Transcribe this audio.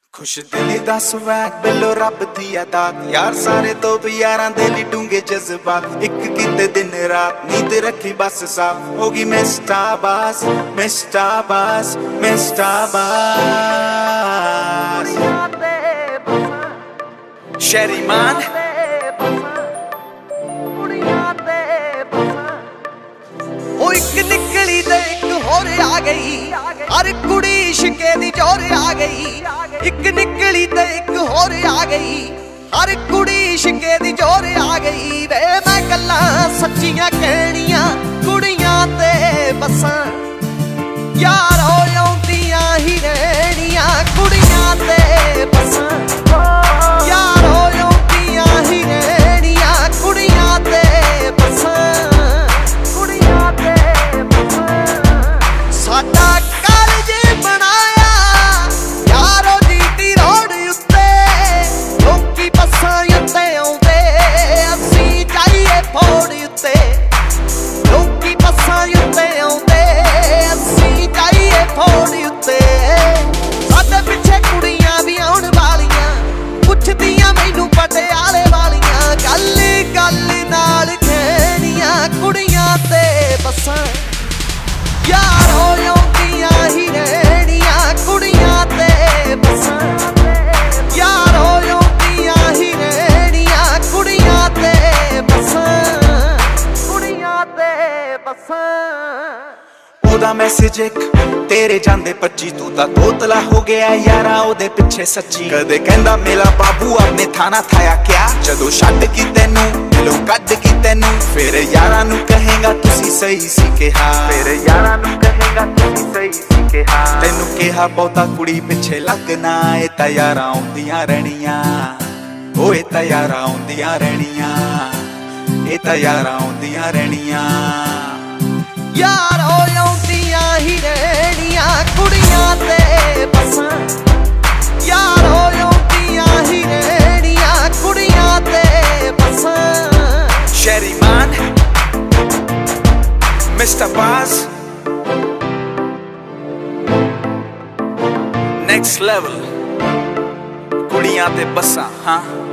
खुश दिली दा स्वैग बिलो रब दी अदात यार सारे तो भी यारां दे ली डूंगे जज्बात एक कीते दिन रात नींद रखी बस साफ होगी मिस्टर बास मिस्टर बास मिस्टर बास शेरी मान निकली ते एक होर आ गई हर कुड़ी इश्के दी जोर आ गई एक निकली ते एक होर आ गई हर कुड़ी इश्के दी जोर आ गई वे मैं गल्लां सच्चियां कहनियां कुड़ियां ते बसां यार हो आउंदियां ही रहनियां कुड़ियां ते बसां यार हो आउंदियां ही रहनियां कुड़ियां ते बसां साडा कालज बनाया यारो जीटी रोड उत्ते लोकी बसां उत्ते आउंदे असीं जाइए फोड़ उत्ते लोकी बसां उत्ते आउंदे असीं जाइए फोड़ उत्ते साडे पिछे कुड़ियां भी आउण वालियां पुछदियां मैनू पटियाले वालियां गल गल नाल कहनियां कुड़ियां ते बसां यार हो आउंदियां ही रहनियां कुड़ियां ते बसां यार हो आउंदियां ही रहनियां कुड़ियां ते बसां कुड़ियां ते बसां ओदा मैसेज एक तेरे जांदे पच्ची तू तां तोतला हो गया यारा ओदे पिछे सच्ची कदे कहंदा मेरा बाबू अपने थाना थाया क्या जदों छड्ड की तैनू दिलों कड्ड की तैनू फिर यारा नू कहेगा तुसी सही सी कहा फिर यारा नू कहेगा तुसी सही सी कहा तैनू कहा बहुता कुड़ी पिछे लगना ए तां यारां आउंदियां रहनियां ओ ए तां यारां आउंदियां रहनियां ए तां यारां आउंदियां रहनियां यार हो आउंदियां ही रहनियां कुड़ियां ते बसां यार हो आउंदियां ही रहनियां कुड़ियां ते बसां शेरी मान मिस्टर बास नेक्स्ट लेवल कुड़ियां ते बसां हाँ